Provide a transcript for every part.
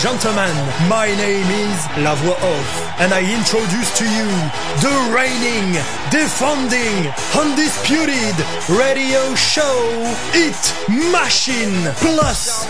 gentlemen, my name is La Voix Off, and I introduce to you the reigning, defending, undisputed radio show, Hit Machine Plus.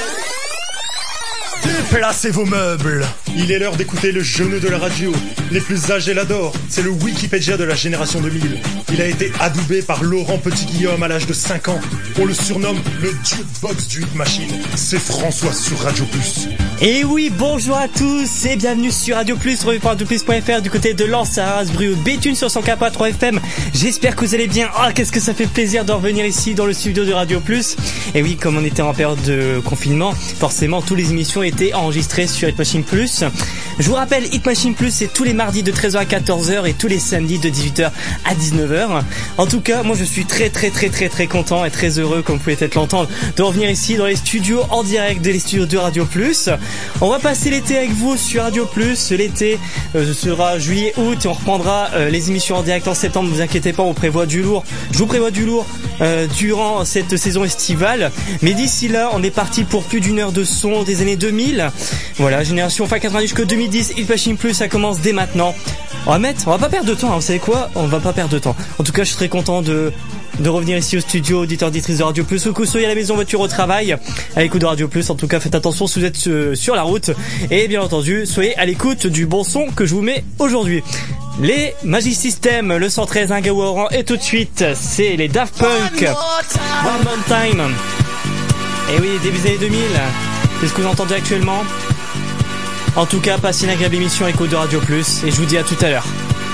Déplacez vos meubles. Il est l'heure d'écouter le genou de la radio. Les plus âgés l'adorent. C'est le Wikipédia de la génération 2000. Il a été adoubé par Laurent Petit-Guillaume à l'âge de 5 ans. On le surnomme le jukebox du Hit Machine. C'est François sur Radio Plus. Et oui, bonjour à tous et bienvenue sur Radio Plus, revue.radioplus.fr du côté de Lens, Arras-Brue, Béthune sur 104.3 FM. J'espère que vous allez bien. Oh, qu'est-ce que ça fait plaisir de revenir ici dans le studio de Radio Plus. Et oui, comme on était en période de confinement, forcément, toutes les émissions étaient enregistrées sur Hit Machine Plus. Je vous rappelle, Hit Machine Plus, c'est tous les mardis de 13h à 14h et tous les samedis de 18h à 19h. En tout cas, moi je suis très content et très heureux, comme vous pouvez peut-être l'entendre, de revenir ici dans les studios en direct des studios de Radio Plus. On va passer l'été avec vous sur Radio Plus. L'été sera juillet-août et on reprendra les émissions en direct en septembre. Ne vous inquiétez pas, on prévoit du lourd. Je vous prévois du lourd durant cette saison estivale. Mais d'ici là, on est parti pour plus d'une heure de son des années 2000. Voilà, génération fin 90 jusqu'à 2010. Hit Machine Plus, ça commence dès maintenant. On va pas perdre de temps, hein, vous savez quoi ? On va pas perdre de temps. En tout cas, je suis très content de revenir ici au studio, auditeurs, auditrices de Radio Plus, ou que vous soyez à la maison, voiture, au travail, à l'écoute de Radio Plus. En tout cas, faites attention si vous êtes sur la route. Et bien entendu, soyez à l'écoute du bon son que je vous mets aujourd'hui. Les Magic System, le 113 Ingawaran, et tout de suite, c'est les Daft Punk. One More Time. Et oui, début des années 2000. C'est ce que vous entendez actuellement. En tout cas, passez une agréable émission écoute de Radio Plus, et je vous dis à tout à l'heure.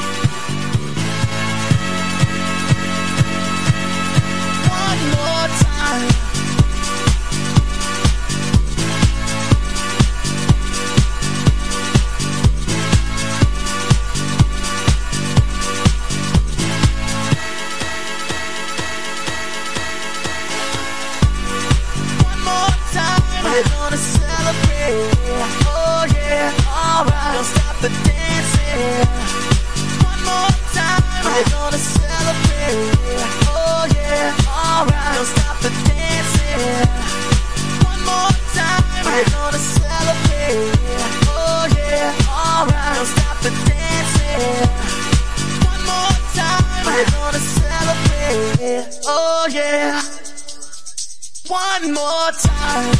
One more time.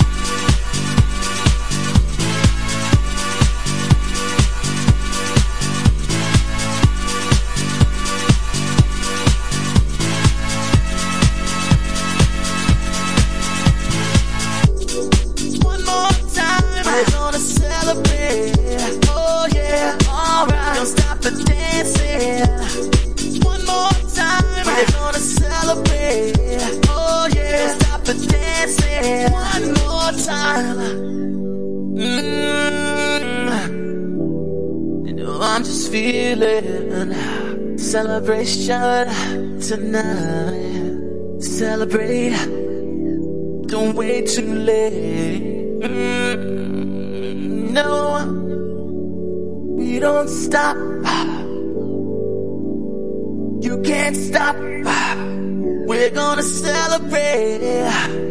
One more time. We're gonna celebrate. Oh yeah, alright. Don't stop the dancing. One more time. We're gonna celebrate. Oh yeah, don't stop the dancing. One more time. You know I'm just feeling celebration tonight. Celebrate. Don't wait too late. No, we don't stop. You can't stop. We're gonna celebrate.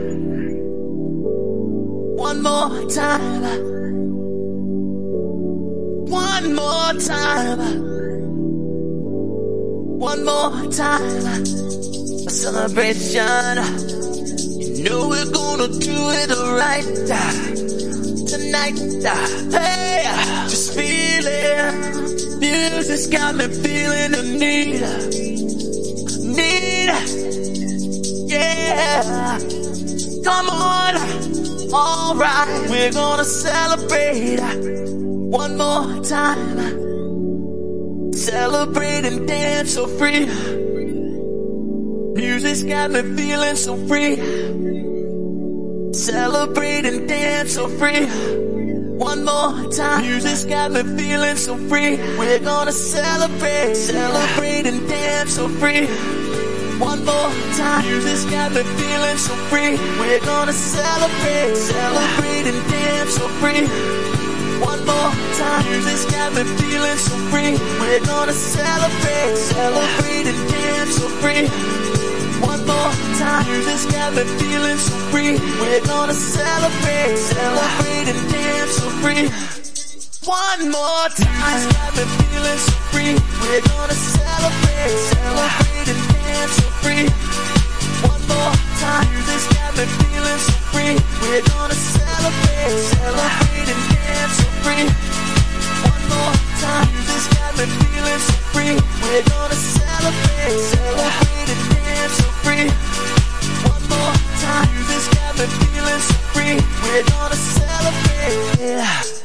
One more time. One more time. One more time. A celebration. You know we're gonna do it right tonight. Hey, just feel it. Music's got me feeling the need. Yeah, come on. Alright, we're gonna celebrate one more time. Celebrate and dance so free. Music's got me feeling so free. Celebrate and dance so free. One more time. Music's got me feeling so free. We're gonna celebrate. Celebrate and dance so free. One more time. Music's got me feeling so free. We're gonna celebrate. Celebrate and dance so free. One more time. Music's got me feeling so free. We're gonna celebrate. Celebrate and dance so free. One more time, music's got me feeling so free. We're gonna celebrate, celebrate and dance so free. One more time, it's got me feeling so free. We're gonna celebrate, celebrate and dance so free. One more time, music's got me feeling so free. We're gonna celebrate, celebrate and dance so free. One more time, music's got me feeling so free. We're gonna celebrate, celebrate and dance so free. One more time, music's got me feeling so free. We're gonna celebrate.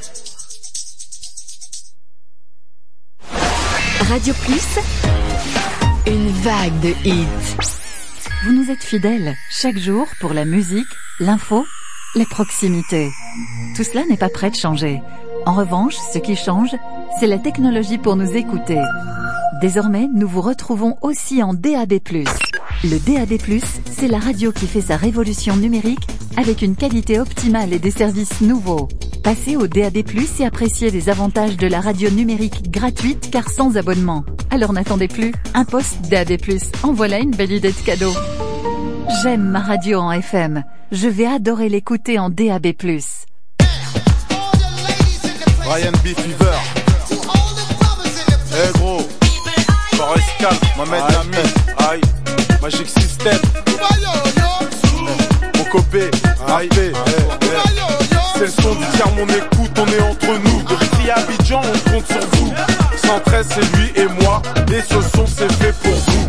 Radio Plus, une vague de hits. Vous nous êtes fidèles chaque jour pour la musique, l'info, les proximités. Tout cela n'est pas prêt de changer. En revanche, ce qui change, c'est la technologie pour nous écouter. Désormais, nous vous retrouvons aussi en DAB+. Le DAB+, c'est la radio qui fait sa révolution numérique avec une qualité optimale et des services nouveaux. Passez au DAB+, et appréciez les avantages de la radio numérique gratuite car sans abonnement. Alors n'attendez plus, un poste DAB+, en voilà une belle idée de cadeau. J'aime ma radio en FM, je vais adorer l'écouter en DAB+. Ryan B Fever. Eh gros, Forest Calm, Mohamed Lamy, aïe, Magic System, mon copé, aïe, c'est le son du tiers, mon écoute, on est entre nous. De Ricky à Abidjan, on compte sur vous. 113, c'est lui et moi, et ce son c'est fait pour vous.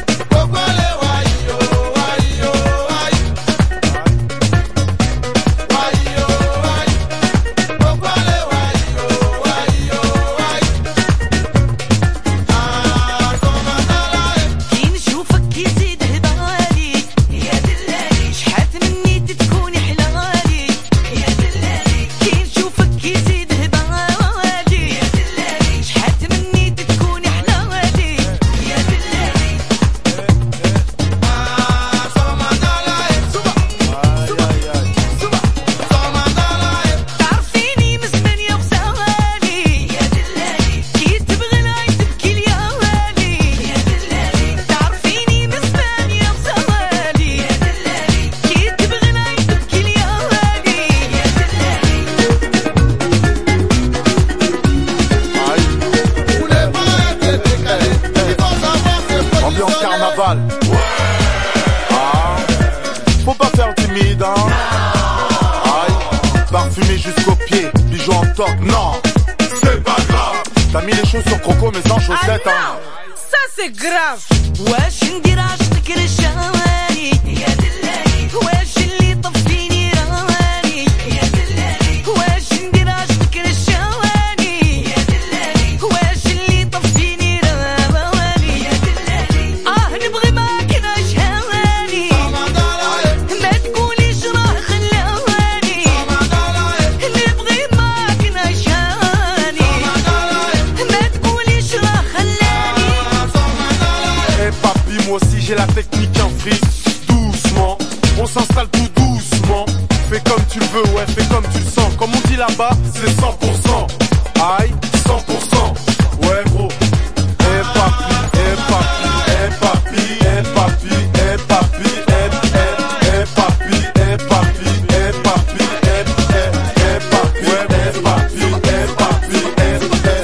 Faut pas faire timide, hein. Aïe, parfumé jusqu'aux pieds, bijoux en toc, non, c'est pas grave. T'as mis les choses sur croco mais sans chaussettes, hein. Ça c'est grave. J'ai la technique en frise, doucement, on s'installe tout doucement. Fais comme tu le veux, ouais, fais comme tu le sens. Comme on dit là-bas, c'est 100%. Aïe, 100%. Ouais, gros. Eh papi, eh papi, eh papi, eh papi, eh papi, eh papi, eh papi, eh papi, eh papi, ouais, eh papi, eh papi, eh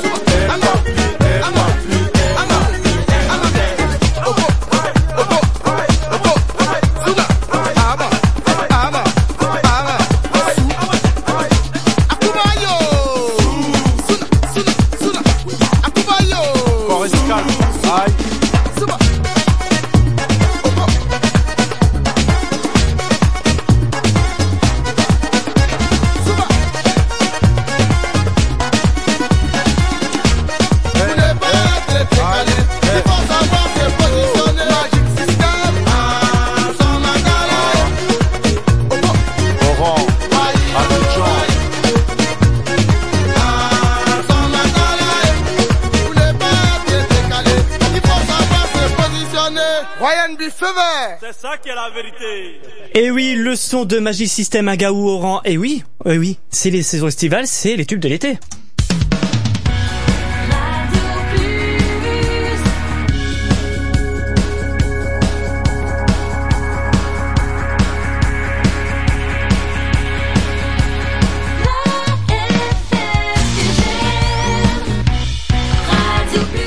C'est ça qui est la vérité. Et oui, le son de Magic System à Gaou Oran. Et oui, c'est les saisons estivales, c'est les tubes de l'été.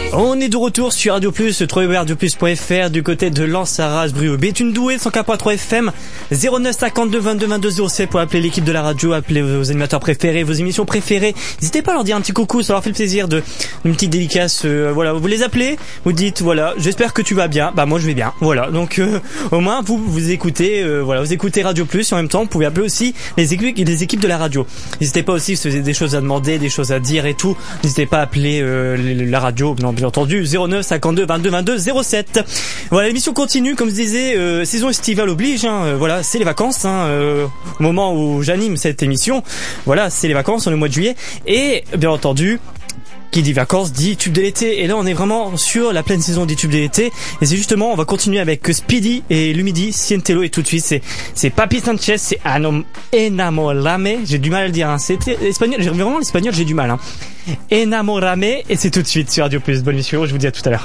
On est de retour sur Radio Plus, www.radioplus.fr du côté de Lens, Arras, Brioude, Béthune, Douai, 104.3 FM, 09 52 22 22 07 pour appeler l'équipe de la radio, appeler vos animateurs préférés, vos émissions préférées. N'hésitez pas à leur dire un petit coucou, ça leur fait le plaisir d'une petite dédicace. Voilà, vous les appelez, vous dites voilà, j'espère que tu vas bien. Bah moi je vais bien. Voilà, donc au moins vous écoutez, voilà, vous écoutez Radio Plus et en même temps vous pouvez appeler aussi les équipes de la radio. N'hésitez pas aussi si vous avez des choses à demander, des choses à dire et tout. N'hésitez pas à appeler la radio. Non, bien entendu, 09 52 22 22 07. Voilà, l'émission continue, comme je disais, saison estivale oblige, hein, voilà, c'est les vacances, hein, au moment où j'anime cette émission, voilà, c'est les vacances, on est au mois de juillet, et bien entendu, qui dit vacances dit tube de l'été, et là on est vraiment sur la pleine saison des tubes de l'été, et c'est justement, on va continuer avec Speedy et Lumidi, Sientelo, et tout de suite c'est Papi Sanchez, c'est Enamorame, j'ai du mal à le dire, hein, c'est espagnol, vraiment l'espagnol j'ai du mal, hein. Enamorame, et c'est tout de suite sur Radio Plus. Bonne émission, je vous dis à tout à l'heure.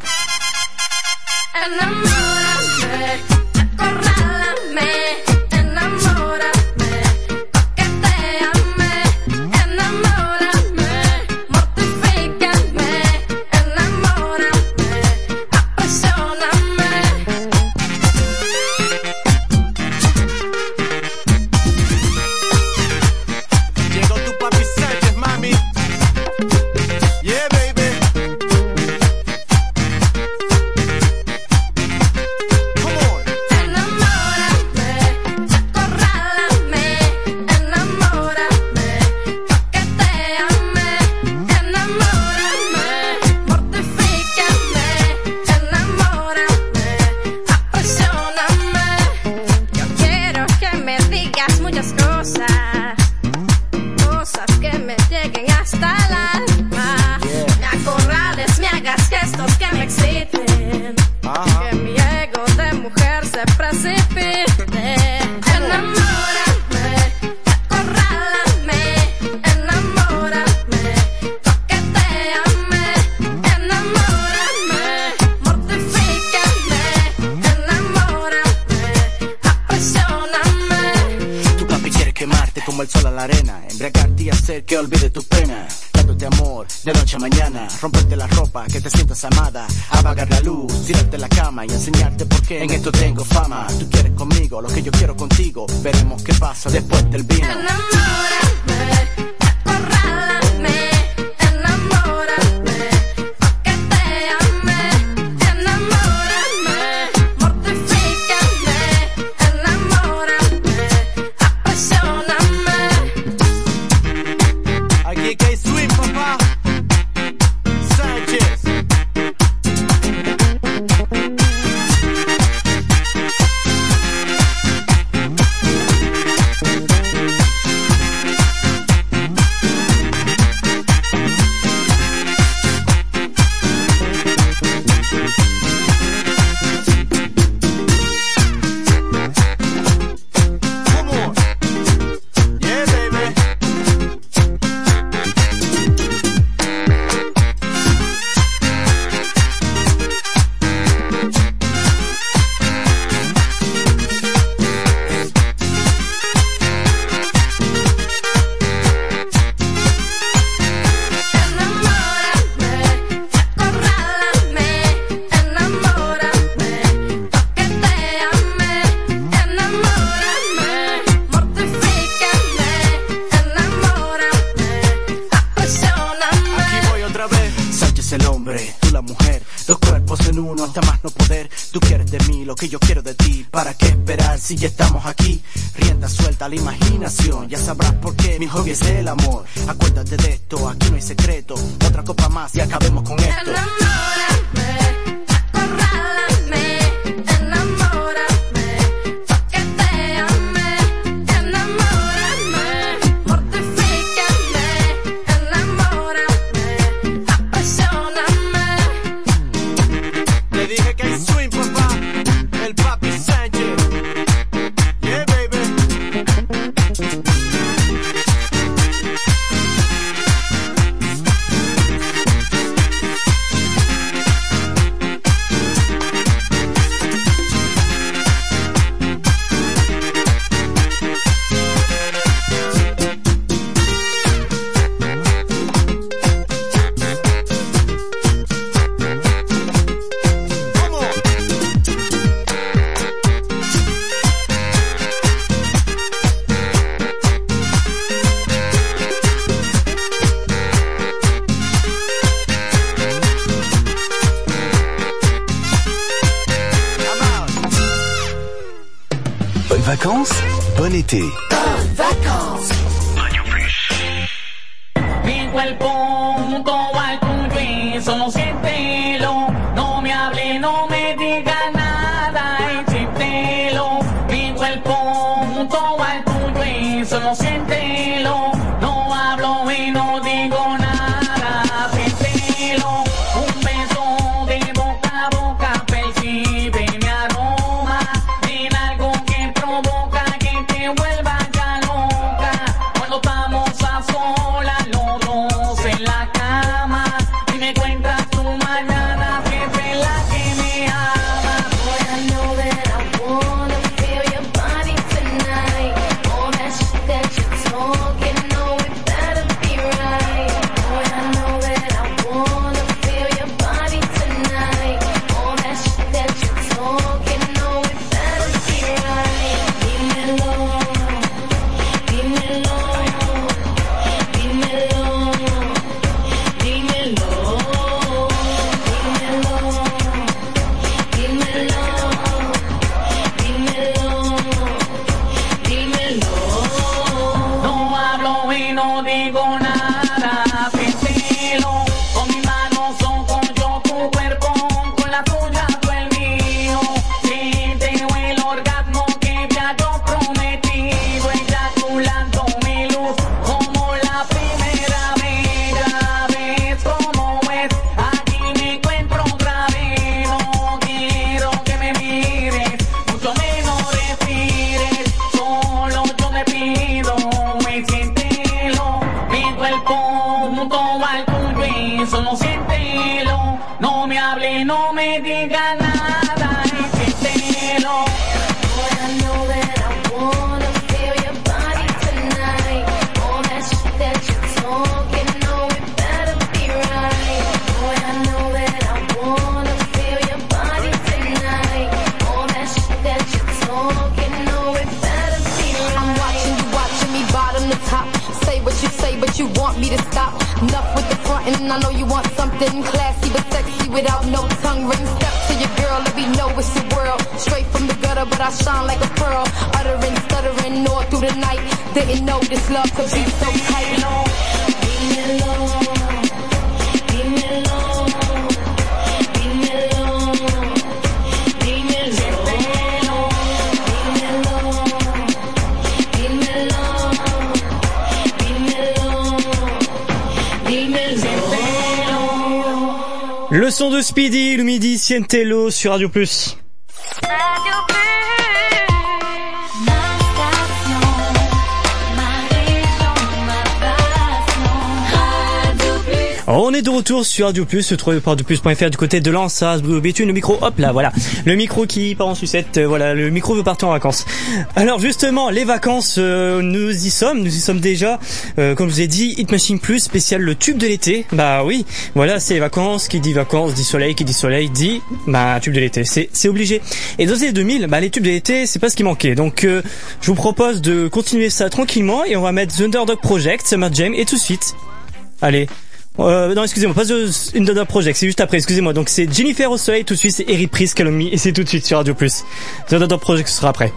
como el sol a la arena, embriagarte y hacer que olvide tus penas, dándote amor de noche a mañana, romperte la ropa, que te sientas amada, apagar la luz, tirarte en la cama y enseñarte por qué en esto tengo fama. Tú quieres conmigo lo que yo quiero contigo, veremos qué pasa después del vino. Si ya estamos aquí, rienda suelta a la imaginación. Ya sabrás por qué mi hobby es el amor. Acuérdate de esto, aquí no hay secreto. Otra copa más y acabemos con esto. vacances, bon été. Bonnes vacances. Radio Plus. Mi cuerpo junto al tuyo y solo siéntelo. No me hable, no me diga nada y siéntelo. Mi cuerpo junto al tuyo y solo siéntelo. No hablo y no digo nada, siéntelo. Un beso de boca a boca percibe mi aroma. En algo que provoca que te vuelva ya loca. Cuando estamos a solas los dos en la cama y me cuentas tu mañana siempre la que me ama. Boy, I know that I wanna feel your body tonight. All that shit that you're talking, no, it better be right. Boy, I know that I wanna feel your body tonight. All that shit that you're talking, no, it better be right. Dímelo, dímelo, dímelo, dímelo, dímelo, dímelo, dímelo. No hablo y no digo nada, siéntelo. Con mi mano soco yo tu cuerpo, con la tuya tú el mío. Siente el orgasmo que ya yo prometido, eyaculando mi luz como la primera vez. Ya ves cómo es, aquí me encuentro otra vez. No quiero que me mires, mucho menos respires. Solo yo te pido y siéntelo. Mi cuerpo junto al tuyo y solo siéntelo. No me hable, no me diga nada y siéntelo. Boy, I know that I wanna feel your body tonight. All that shit that you're talking, no, it better be right. Boy, I know that I wanna feel your body tonight. All that shit that you're talking, no, it better be right. I'm watching me bottom to top. Say what you say, but you want me to stop. Enough with the frontin', I know you want something classy but sexy without no tongue ring. Step to your girl, let me know it's your world. Straight from the gutter, but I shine like a pearl. Uttering, stuttering all through the night. Didn't know this love could be so tight. Dímelo, dímelo, dímelo, dímelo, dímelo, dímelo, dímelo. Le son de Speedy, le midi, Sientello sur Radio Plus. On est de retour sur Radio Plus, trouvé par radioplus.fr du côté de Lens, Strasbourg, Béthune. Le micro, hop là, voilà. Le micro qui part en sucette, voilà, le micro veut partir en vacances. Alors justement, les vacances, nous y sommes déjà. Comme je vous ai dit, Hit Machine Plus, spécial le tube de l'été. Bah oui, voilà, c'est les vacances, qui dit soleil, qui dit soleil, dit, bah, tube de l'été. C'est obligé. Et dans les années 2000, bah, les tubes de l'été, c'est pas ce qui manquait. Donc, je vous propose de continuer ça tranquillement et on va mettre The Underdog Project, Summer Jam et tout de suite. Allez. Non, excusez-moi, pas The Underdog Project, c'est juste après, excusez-moi. Donc c'est Jennifer au soleil, tout de suite c'est Eric Priest, Calomnie, et c'est tout de suite sur Radio Plus. The Underdog Project, ce sera après.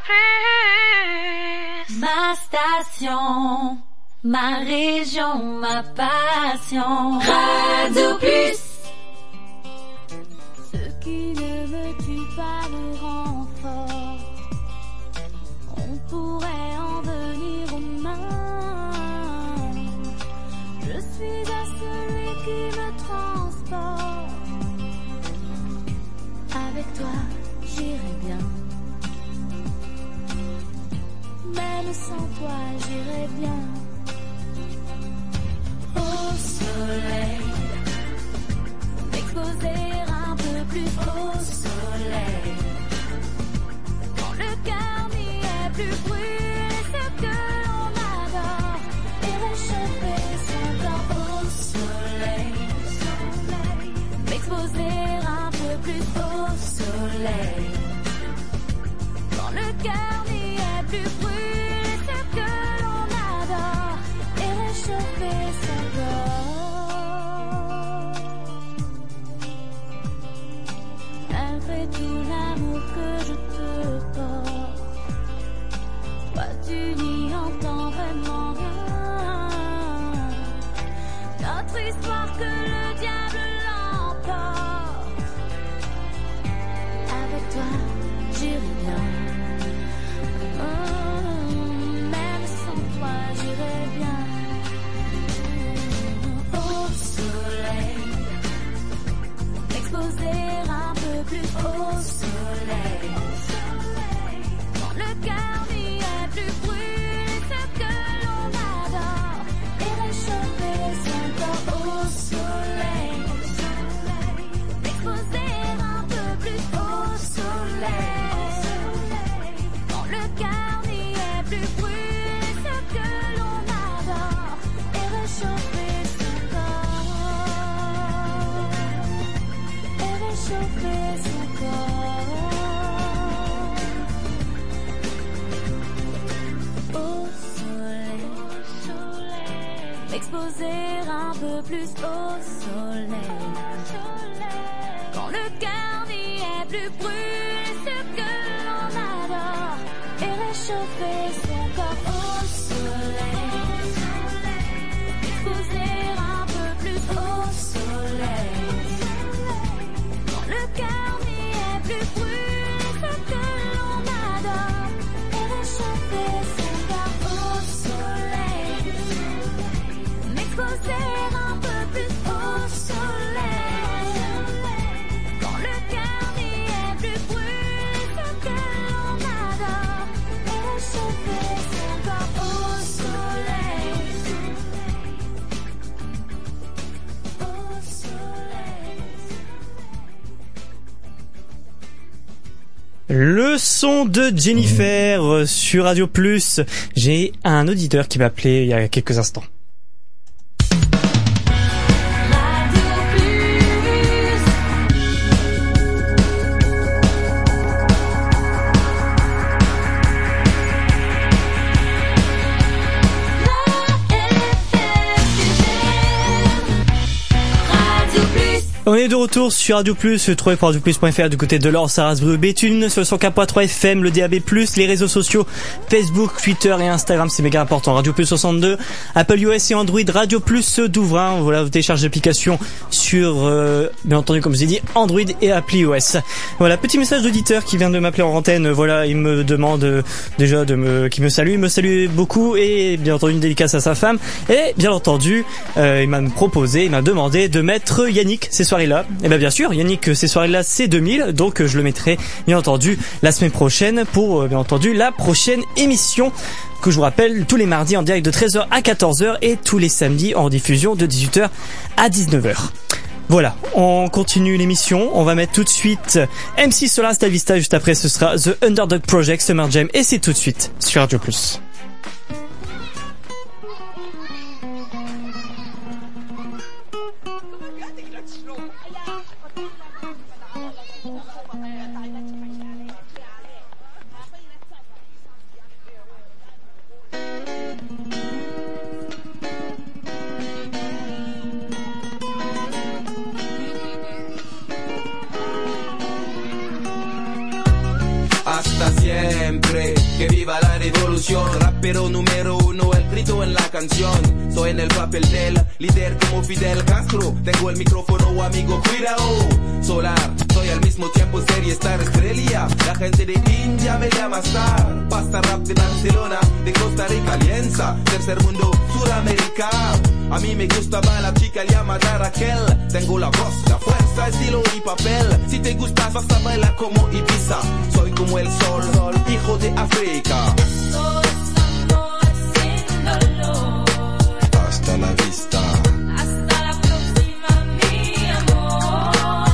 Plus. Ma station, ma région, ma passion. Radio Plus. Ce qui ne me tue pas me rend fort. On pourrait en venir aux mains. Je suis à celui qui me transporte. Avec toi, j'irai bien. Même sans toi, j'irai bien. Au soleil, m'exposer un peu plus au soleil. Quand le cœur n'y est plus, brûler ce que l'on adore et réchauffer son corps au soleil. M'exposer un peu plus au soleil. Quand le cœur n'y est plus, brûler ce que l'on adore et réchauffer son corps. Malgré tout l'amour que je te porte, toi tu n'y entends vraiment rien. Notre histoire que le diable l'emporte. Avec toi, j'irai bien. Même sans toi, j'irai bien. Au soleil, m'exposer un peu plus au soleil. Quand le cœur n'y est plus, brûler ce que l'on adore et réchauffer son corps au soleil. M'exposer un peu plus au soleil. Quand le cœur n'y est plus, brûler ce que l'on adore et réchauffer son corps. Et réchauffer son corps. Au soleil, m'exposer un peu plus au soleil. Quand le cœur n'y est plus, brûler ce que l'on adore et réchauffer son corps au soleil. M'exposer un peu plus au soleil. Quand le cœur n'y est plus, brûler ce que l'on adore et réchauffer son corps au soleil. M'exposer un peu plus au soleil. Quand le cœur n'y est plus, brûler ce que l'on adore et réchauffer son corps au soleil. Au soleil. Le son de Jennifer sur Radio Plus. J'ai un auditeur qui m'a appelé il y a quelques instants. On est de retour sur Radio Plus, trouvé pour radioplus.fr du côté de l'Or, Sarasbrou, Béthune, sur le 104.3 FM, le DAB+, les réseaux sociaux, Facebook, Twitter et Instagram, c'est méga important. Radio Plus 62, Apple iOS et Android, Radio Plus d'Ouvrin. Voilà, vous téléchargez l'application sur, bien entendu, comme je vous ai dit, Android et appli iOS. Voilà, petit message d'auditeur qui vient de m'appeler en antenne. Voilà, il me demande déjà qu'il me salue. Il me salue beaucoup et bien entendu une dédicace à sa femme. Et bien entendu, il m'a demandé de mettre Yannick ces soirées-là. Et bien sûr, Yannick, ces soirées-là, c'est 2000, donc je le mettrai bien entendu la semaine prochaine pour bien entendu la prochaine émission que je vous rappelle tous les mardis en direct de 13h à 14h et tous les samedis en diffusion de 18h à 19h. Voilà, on continue l'émission, on va mettre tout de suite MC Solar Hasta Vista, juste après ce sera The Underdog Project Summer Jam et c'est tout de suite sur Radio Plus. Hasta siempre. Que viva la revolución, rapero número uno, el grito en la canción. Soy en el papel del líder como Fidel Castro. Tengo el micrófono, amigo, cuidado. Solar, soy al mismo tiempo serie Star Estrella. La gente de India me llama Star. Pasta rap de Barcelona, de Costa Rica, Alianza, tercer mundo, Suramérica. A mí me gustaba la chica llamada Raquel. Tengo la voz, la fuerza, estilo y papel. Si te gustas vas a bailar como Ibiza. Soy como el sol, hijo de África. Eso es amor sin dolor. Hasta la vista. Hasta la próxima, mi amor.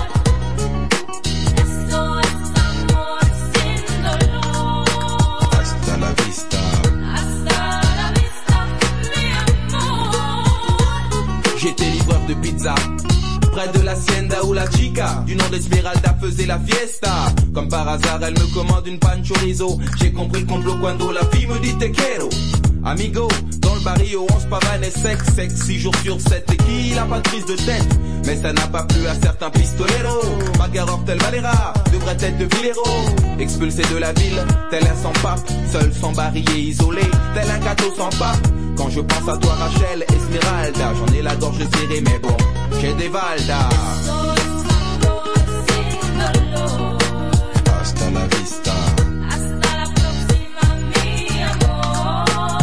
Eso es amor sin dolor. Hasta la vista. Hasta la vista, mi amor. J'étais livreur de pizza près de l'hacienda où la chica du nom d'Esmeralda faisait la fiesta. Comme par hasard, elle me commande une pan chorizo. J'ai compris le complot quand la fille me dit te quiero. Amigo, dans le barrio, on se pavane et sexe, 6 jours sur 7 et qui n'a pas de prise de tête. Mais ça n'a pas plu à certains pistoleros. Magar Hortel Valera devrait être de Villero. Expulsé de la ville, tel un sans-pape, seul, sans barillet, isolé, tel un gâteau sans pape. Quand je pense à toi Rachel, Esmeralda, j'en ai la gorge serrée mais bon, j'ai des valdas. Hasta la vista. Hasta la próxima, mi amor.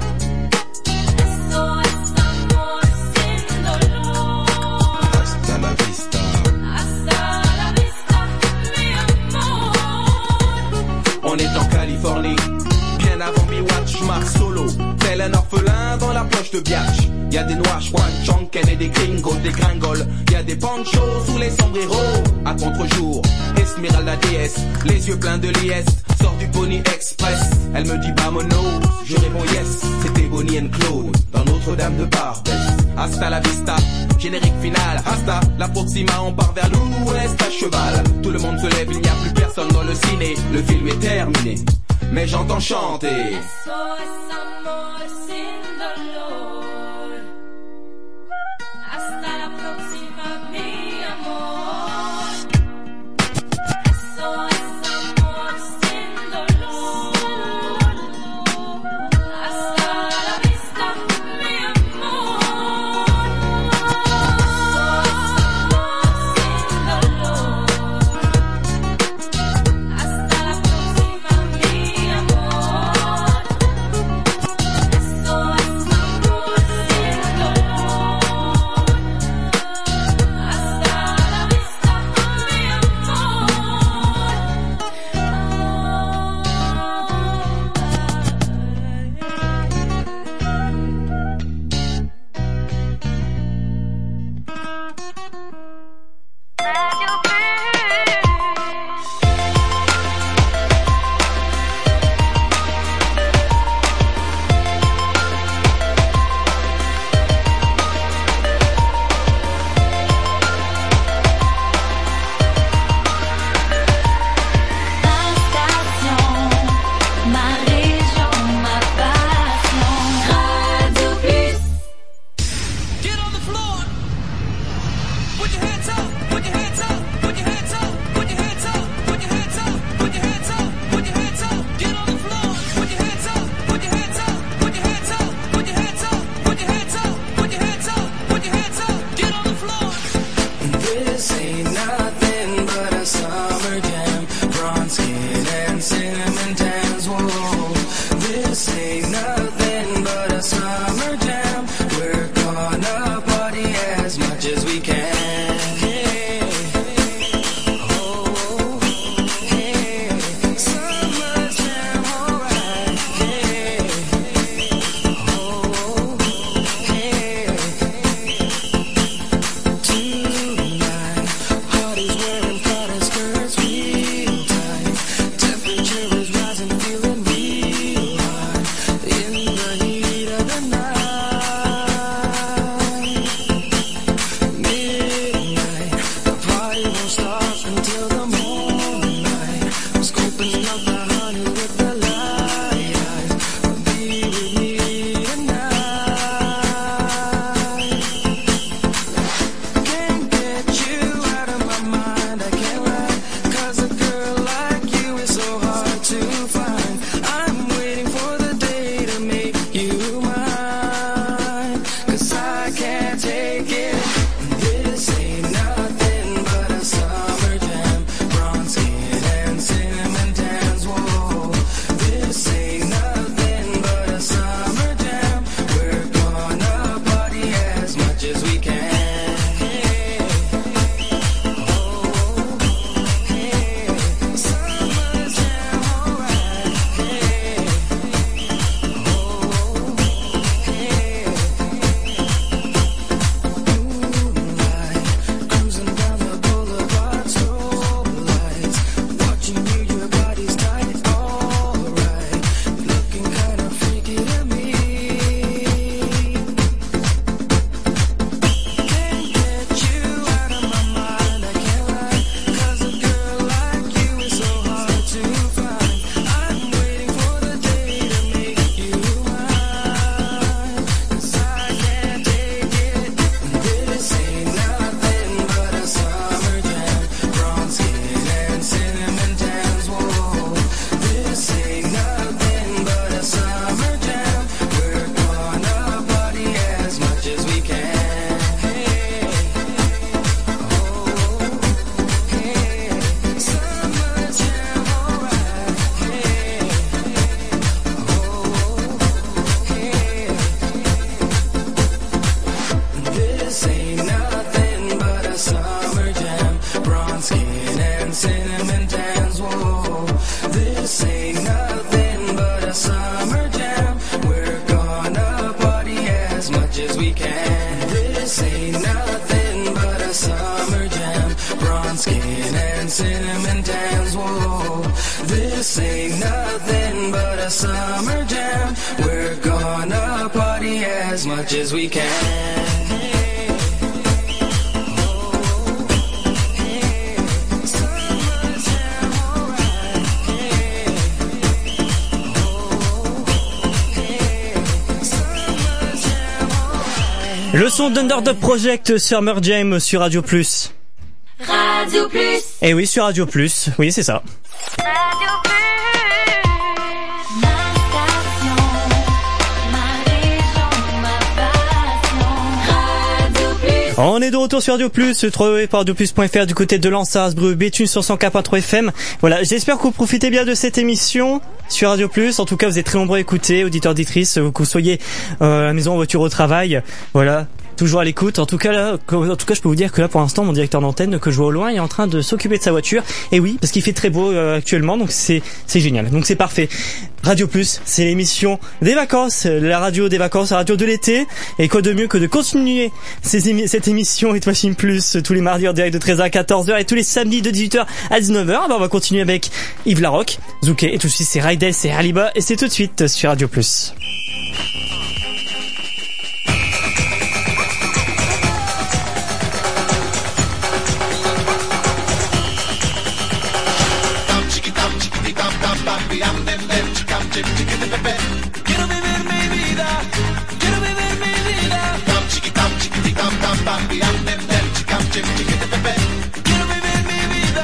Eso es amor sin dolor. Hasta la vista. Hasta la vista, mi amor. On est en Californie, bien avant Bewatch, Marc Solo, tel un orphelin dans la poche de Biatch. Y'a des noix, Juan, Chonken et des gringos, des gringoles. Y'a des panchos sous les sombreros. À contre-jour, Esmeralda DS, les yeux pleins de liesse, sort du Pony Express. Elle me dit vamonos, je réponds yes. C'était Bonnie and Claude, dans Notre-Dame de Barbès. Hasta la vista, générique final. Hasta la proxima, on part vers l'ouest à cheval. Tout le monde se lève, il n'y a plus personne dans le ciné. Le film est terminé, mais j'entends chanter. Eso es amor sin dolor. Hasta la próxima, mi amor. Eso es amor sin dolor. Hasta la vista, mi amor. Eso es amor sin dolor. Hasta la próxima, mi amor. Eso es amor sin dolor. take it. This ain't nothing but a summer jam. Bronze skin and cinnamon tans. Whoa, this ain't nothing but a summer jam. We're gonna party as much as we can. Le son d'Underdog Project Summer Jam sur Radio Plus. Radio Plus. Eh oui, sur Radio Plus. Oui, c'est ça. Radio Plus. Ma station, ma région, ma passion. Radio Plus. On est de retour sur Radio Plus, trouvé par radioplus.fr du côté de Lens, Arlesbru, Béthune sur 104.3 FM. Voilà, j'espère que vous profitez bien de cette émission sur Radio Plus. En tout cas, vous êtes très nombreux à écouter, auditeurs, auditrices, que vous soyez à la maison, en voiture, au travail. Voilà. Toujours à l'écoute. En tout cas, je peux vous dire que là, pour l'instant, mon directeur d'antenne que je vois au loin est en train de s'occuper de sa voiture. Et oui, parce qu'il fait très beau actuellement, donc c'est génial. Donc c'est parfait. Radio Plus, c'est l'émission des vacances, la radio des vacances, la radio de l'été. Et quoi de mieux que de continuer cette émission It Machine Plus tous les mardis en direct de 13h à 14h et tous les samedis de 18h à 19h. On va continuer avec Yves Larocque, Zouké, et tout de suite c'est Raides et Aliba, et c'est tout de suite sur Radio Plus. Quiero vivir mi vida, quiero vivir mi vida. Quiero vivir mi vida,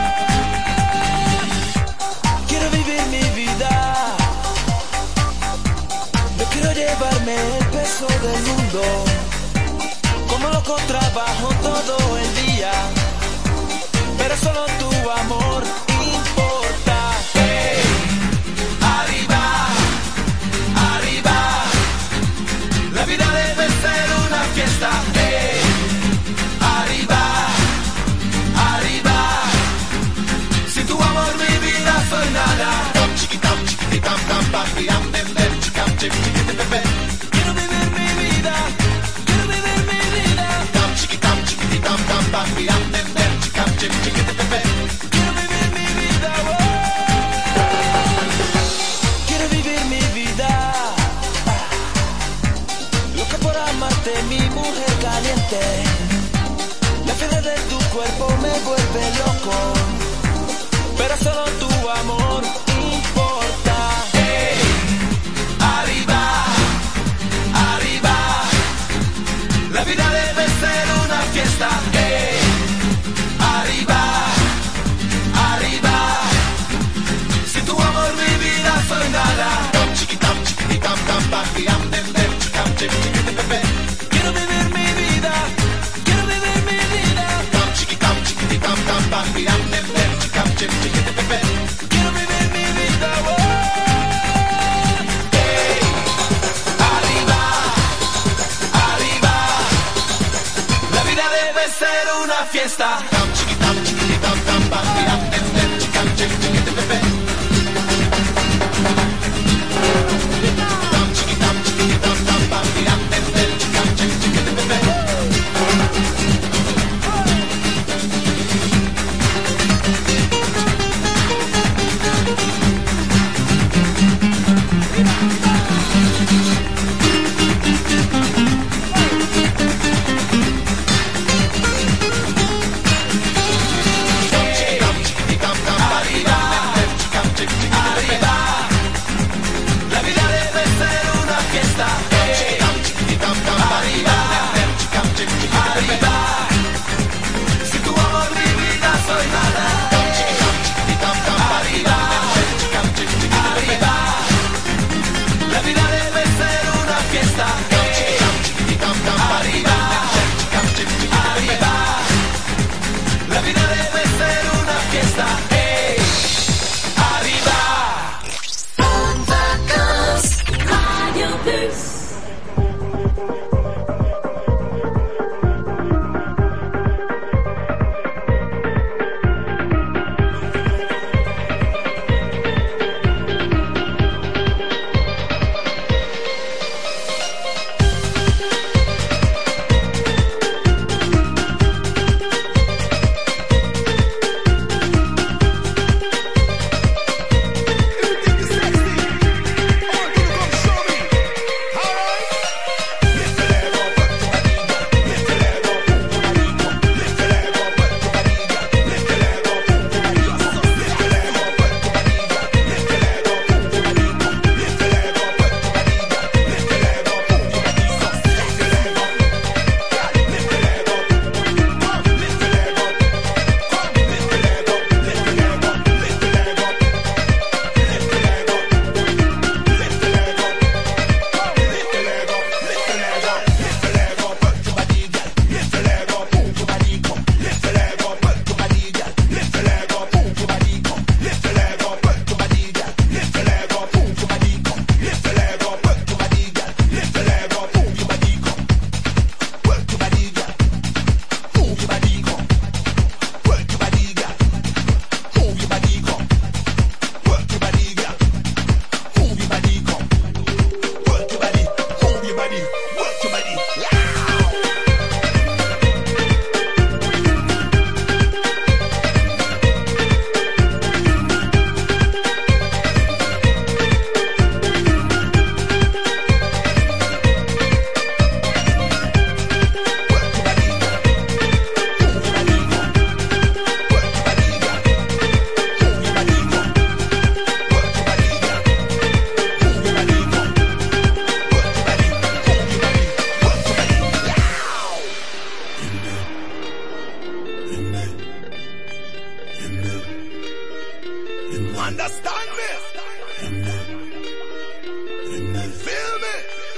quiero vivir mi vida. Yo quiero llevarme el peso del mundo, como loco trabajo todo el día, pero solo tu amor importa. La vida debe ser una fiesta. Arriba, arriba. Si tu amor mi vida soy nada. Quiero vivir mi vida, quiero vivir mi vida. Quiero vivir mi vida, quiero vivir mi vida. Loca por amarte, mi mujer caliente. La fiebre de tu cuerpo me vuelve loco, pero solo tu amor importa. Arriba, arriba. La vida debe ser una fiesta. Arriba, arriba. Si tu amor mi vida soy nada. Quiero vivir mi vida, debe ser una fiesta. Understand me? Feel me?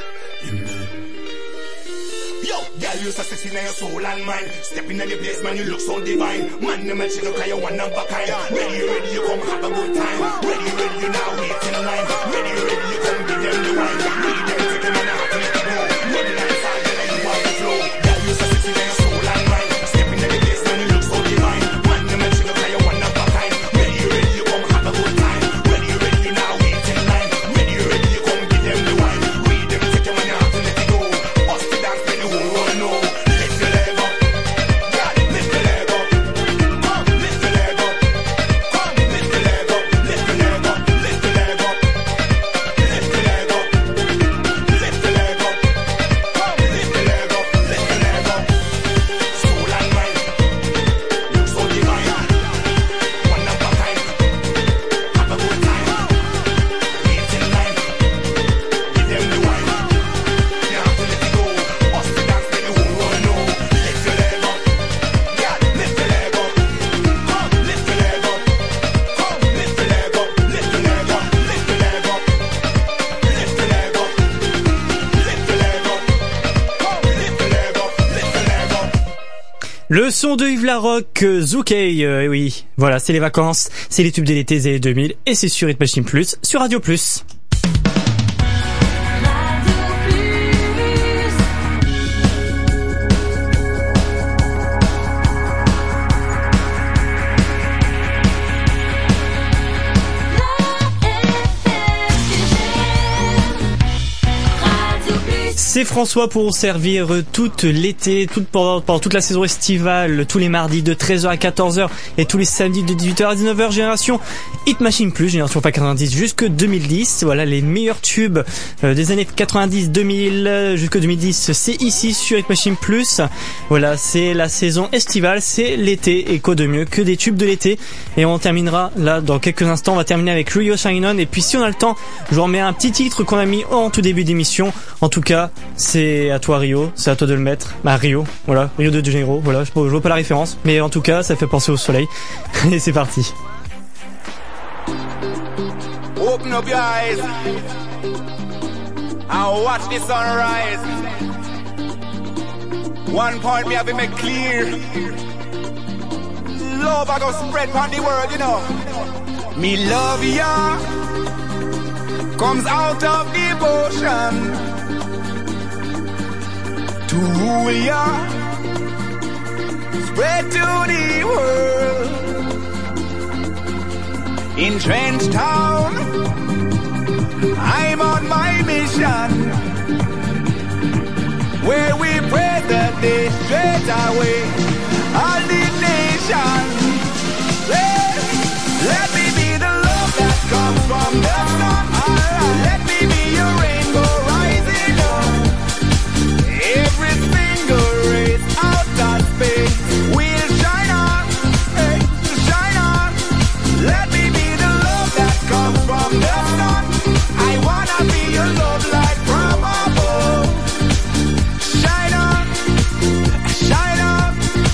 Yo, girl, you so sexy now your soul and mind. Stepping in the place, man, you look so divine. Man, the man, she look like you one of a kind. Ready, you come have a good time. Ready, you now wait in line. Ready, you come give them the wine. Ready, them take them and I have to let it go. Ready, like fire, girl, you want the flow. Girl, you so sexy now your soul and mind. Stepping in the place, man, you look so divine. Man, the man, she look like you one of a kind. Ready, you come have a good time. Ready, you now wait in line. Ready, you come give them the wine. Ready, them take them and I have to let it go. Bust the dance, make the whole world know. Lift your leg up, girl, lift your leg up. Come, lift your leg up. Come, lift your leg up. Lift your leg up. Lift your leg up. Lift your leg up. Lift your leg up. Come, lift your leg up. Lift your leg up. Soul and mind, look so divine. One of a kind. Have a good time. Wait in line. Give them the wine. You have to let it go. Bust the dance, make the whole world know. Lift your leg up, girl, lift your leg up. Come, lift your leg up. Come, lift your leg up. Lift your leg up. Lift your leg up. Lift your leg up. Lift your leg up. Come, lift your leg up. Lift your leg up. Le son de Yves Larocque, Zoukei, oui, voilà, c'est les vacances, c'est les tubes de l'été des années 2000, et c'est sur Hit Machine Plus, sur Radio Plus. C'est François pour servir toute l'été, pendant toute la saison estivale, tous les mardis de 13h à 14h et tous les samedis de 18h à 19h. Génération Hit Machine Plus, génération pas 90 jusque 2010. Voilà les meilleurs tubes des années 90-2000 jusque 2010. C'est ici sur Hit Machine Plus. Voilà, c'est la saison estivale, c'est l'été et quoi de mieux que des tubes de l'été. Et on terminera là dans quelques instants. On va terminer avec Rio Shine On et puis si on a le temps, je vous remets un petit titre qu'on a mis en tout début d'émission. En tout cas, c'est à toi Rio, c'est à toi de le mettre. Bah Rio, voilà, Rio de Janeiro, voilà, je vois pas la référence, mais en tout cas, ça fait penser au soleil. Et c'est parti. Open up your eyes and watch the sunrise. One point me have to make clear. Love I go spread on the world, you know. Me love ya comes out of devotion to rule ya, spread to the world. In Trench Town, I'm on my mission, where we pray that they straight away all the nation. Let me be the love that comes from the sun. Let me be your rainbow rising up. Every single race out of space will shine on, hey, shine on. Let me be the love that comes from the sun. I wanna be your love light from above. Shine on, shine on,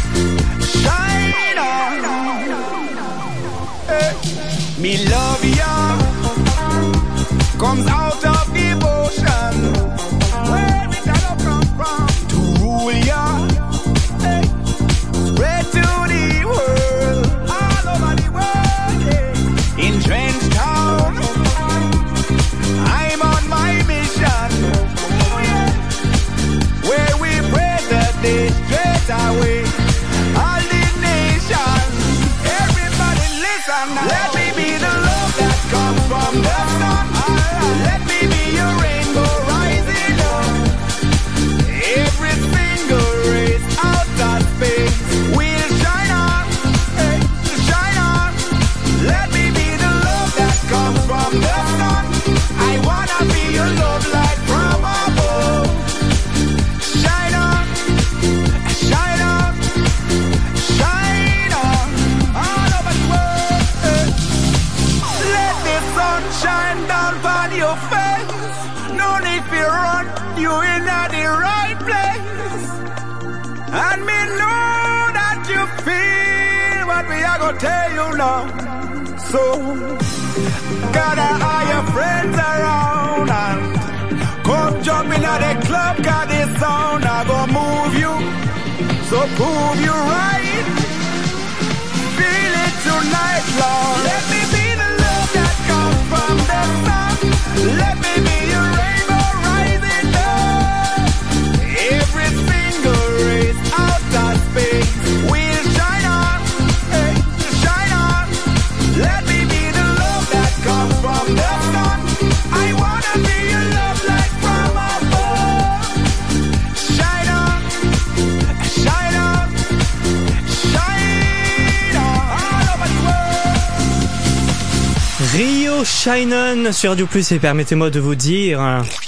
shine on. Hey. Me love ya comes out of devotion. Where we gotta come from to rule ya, hey. Spread to the world, all over the world, yeah. In Trench Town, I'm on my mission, oh, yeah. Where we pray that they straight away all the nation. Everybody listen now. Let me be the love that comes from the sun. Let me be your rainbow rising up. Every single race out of space will shine on, hey, shine on. Let me be the love that comes from the sun. I wanna be your love light from above. Shine on, shine on, shine on, all over the world. Hey. Let the sun shine down on your face. No need to run, you in the right place. And me know that you feel what we are gonna tell you now. So gather all your friends around and come jump in at the club, 'cause this sound I gonna move you. So prove you right. Feel it tonight, Lord. Let me be the love that comes from the sun. Let me be your rainbow rising up. Every single race out of space will shine on, hey, shine on. Let me be the love that comes from the sun. I wanna be your love light from above. Shine on, shine on, shine on, all over the world. Rio Shine On sur Radio Plus et permettez-moi de vous dire...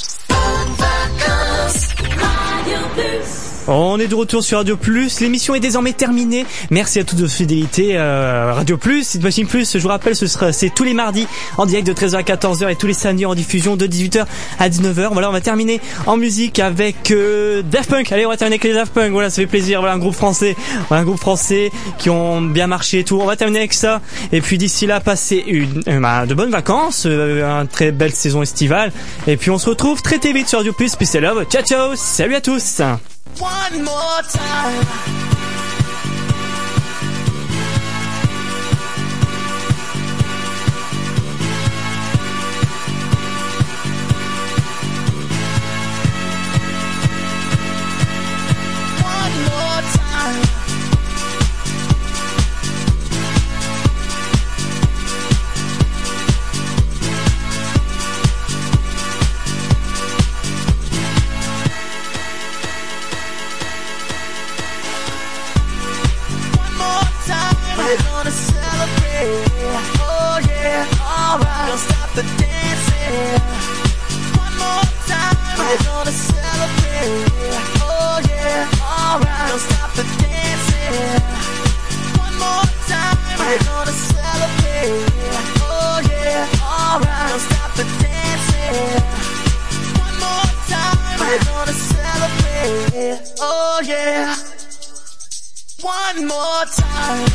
On est de retour sur Radio Plus, l'émission est désormais terminée. Merci à toute votre fidélité. Radio Plus, Hit Machine Plus, je vous rappelle, c'est tous les mardis en direct de 13h à 14h et tous les samedis en diffusion de 18h à 19h. Voilà, on va terminer en musique avec Daft Punk. Allez, on va terminer avec les Daft Punk. Voilà, ça fait plaisir. Voilà, un groupe français qui ont bien marché et tout. On va terminer avec ça. Et puis d'ici là, passez de bonnes vacances, une très belle saison estivale. Et puis on se retrouve très vite sur Radio Plus. Peace and love. Ciao ciao. Salut à tous. One more time. One more time. celebrate. Oh yeah, alright. Don't stop the dancing. One more time, we're gonna celebrate. Oh yeah, alright. Don't stop the dancing. One more time, we're gonna celebrate. Oh yeah, alright. Don't stop the dancing. One more time, we're gonna celebrate. Oh yeah. One more time.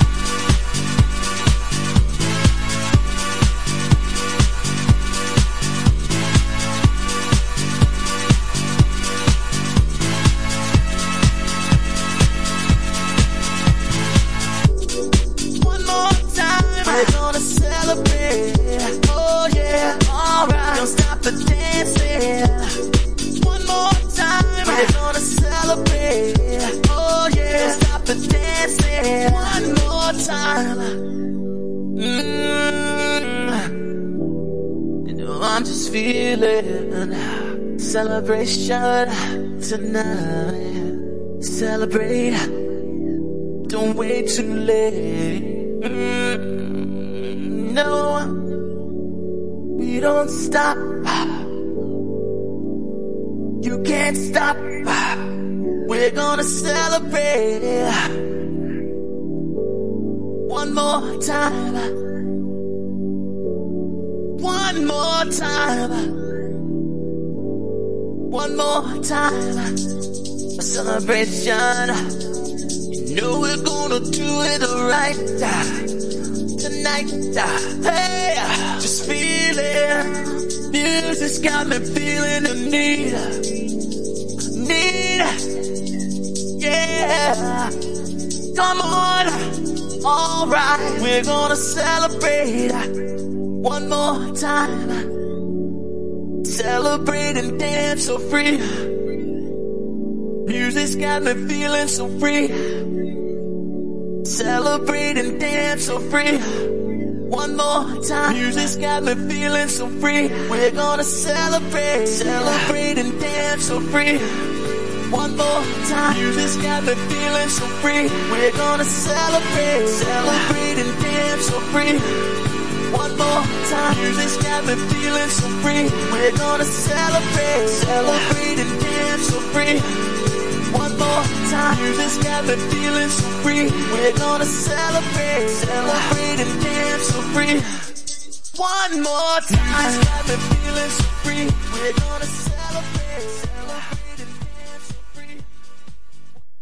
One more time, we're gonna celebrate. Oh yeah, alright. Don't stop the dancing. One more time, we're gonna celebrate. Oh yeah, don't stop the dancing. One more time. You know I'm just feeling celebration tonight. Celebrate. Don't wait too late. No, we don't stop. You can't stop. We're gonna celebrate. One more time. One more time. One more time. A celebration. You know we're gonna do it right tonight. Hey, just feel it. Music's got me feeling the need. Yeah, come on. Alright, we're gonna celebrate one more time. Celebrate and dance so free. Music's got me feeling so free. Celebrate and dance so free. One more time. Music's got me feeling so free. We're gonna celebrate. Celebrate and dance so free. One more time. Music's got me feeling so free. We're gonna celebrate. Celebrate and dance so free. One more time. Music's got me feeling so free. We're gonna celebrate. Celebrate and dance so free. One more time. Music's got me feeling so free. We're gonna celebrate. Celebrate and dance so free. One more time. Music's got me feeling so free. We're gonna celebrate. Celebrate.